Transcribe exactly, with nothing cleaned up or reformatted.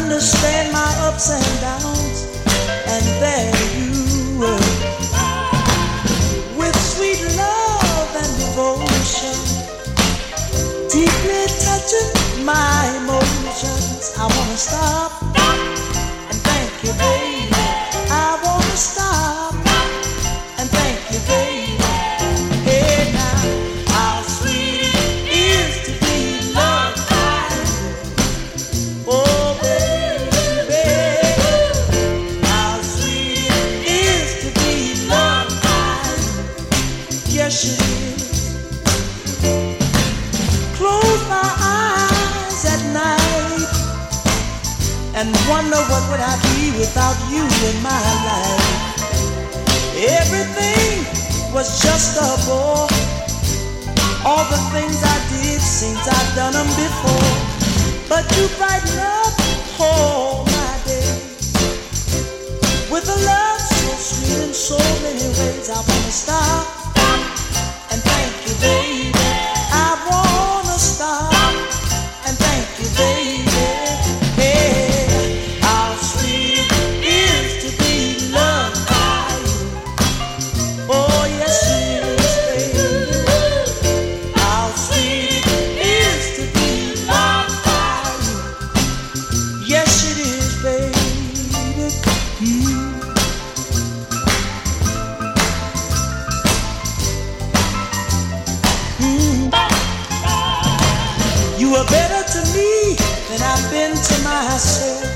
understand my ups and downs, and there you were, with sweet love and devotion, deeply touching my emotions. I wanna stop and thank you, baby. I wanna stop and thank you, baby. Hey now, how sweet it is to be loved by you. Oh baby, how sweet it is to be loved by you. Yes it is. Close my eyes at night and wonder what would I be without you in my life. Everything was just a bore. All the things I did seems I've done them before. But you brighten up all my days with a love so sweet in so many ways. I wanna stop and thank you, baby. I wanna stop and thank you, baby. Hey, how sweet it is to be loved by you. Oh yes it is, baby. How sweet it is to be loved by you. Yes it is, baby. Mm. Mm. You were better to me than I've been to myself.